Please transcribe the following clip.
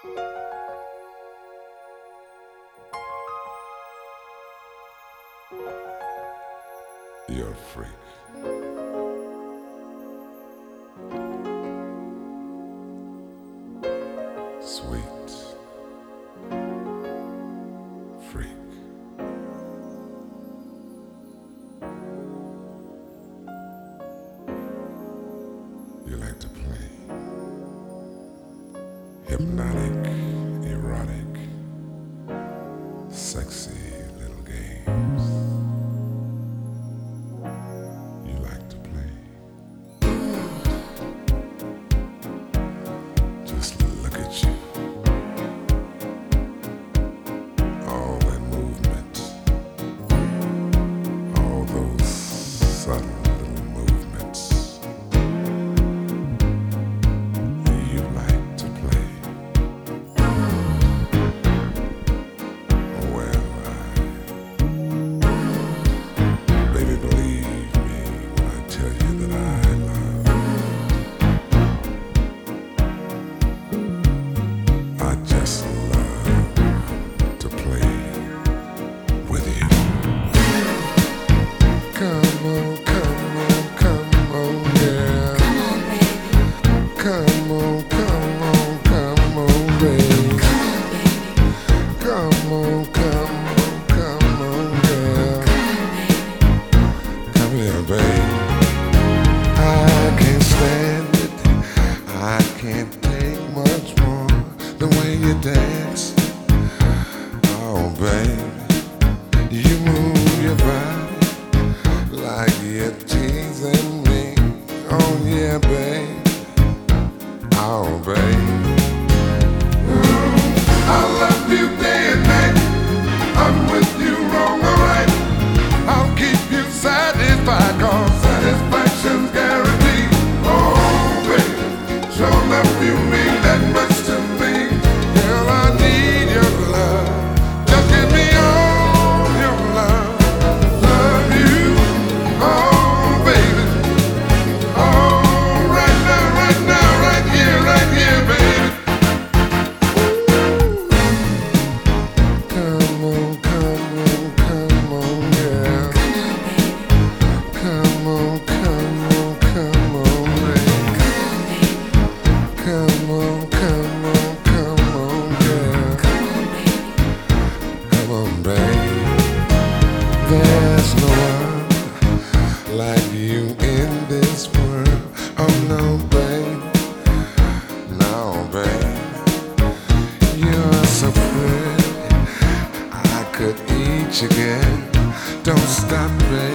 You're a freak. Sweet freak. You like to play hypnotic, erotic, sexy little games. You like to play. Just look at you. All that movement. All those subtle little movements. You like to play. Well, baby, believe me when I tell you that I love. I just love to play with you. Come on, come on, come on, yeah. Come on, baby. Come on, come on, come on, baby. Come on, baby. Come on, yeah. Come on, baby. Come here, babe. I can't stand it. I can't take much more. The way you dance. Oh, baby. You move your body like you're teasing me. Oh, yeah, babe. Oh, babe. I love you day and night. I'm with you wrong or right. I'll keep you satisfied, cause satisfaction's guaranteed. Oh, baby, sure enough you mean that much to me. Girl, I need your love. Just give me all your love. Love you, oh, baby. Oh, right now, right here, baby. Come on, come on, come on, yeah. Come on, baby. Come on, baby. Come on, baby. Come on, yeah. Come on, Come on, baby. baby. There's no one like you in this world. Oh no, babe. No, babe. You're so pretty. I could eat you again. Don't stop, babe.